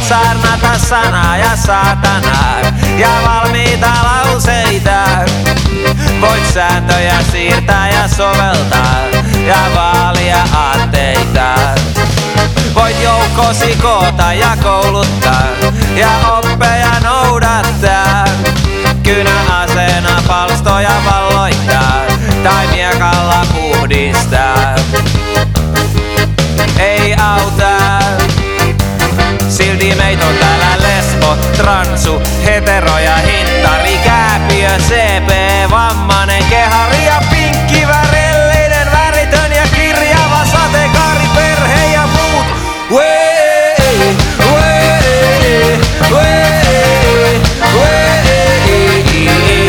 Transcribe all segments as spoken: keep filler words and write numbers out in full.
Voit saarnata sanaa ja saatanaa ja valmiita lauseita. Voit sääntöjä siirtää ja soveltaa ja vaalia aatteita. Voit joukkosi koota ja kouluttaa ja oppeja noudattaa. Kynäaseena palstoja valloittaa tai miekalla puhdistaa. Ei auta, silti meit on täällä lesbo, transu, hetero ja hintari, kääpiö, C P, vammanen, kehari ja pinkki, värelleinen, väritön ja kirjava sateenkaari, perhe ja muut. Wee, wee, wee, wee,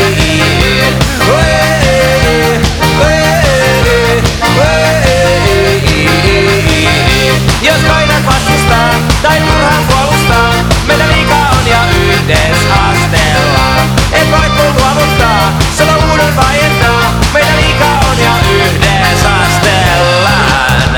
jos koitat vastustaa tai turhaan puolustaa, meitä liikaa on ja yhdes astellaan. Et voi kun luovuttaa, sano uuden vaientaa, meitä liikaa on ja yhdes astellaan.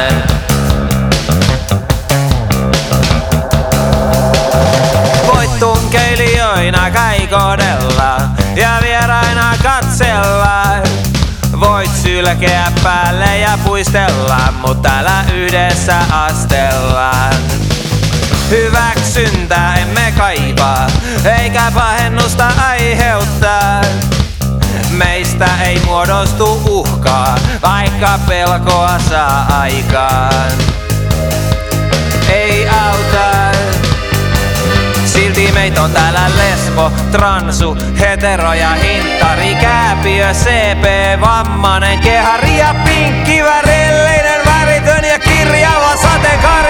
Voit tunkeilijoina kaikodella ja vieraina katsella. Voit sylkeä päälle ja puistella, mut täällä yhdessä astellaan. Hyväksyntää emme kaipaa, eikä pahennusta aiheuttaa. Meistä ei muodostu uhkaa, vaikka pelkoa saa aikaan. Ei auta, silti meit on täällä lesbo, transu, hetero ja hintari, kääpiö, C P, vammanen, kehari ja pinkki, värelleinen, väritön ja kirjava sateenkaari.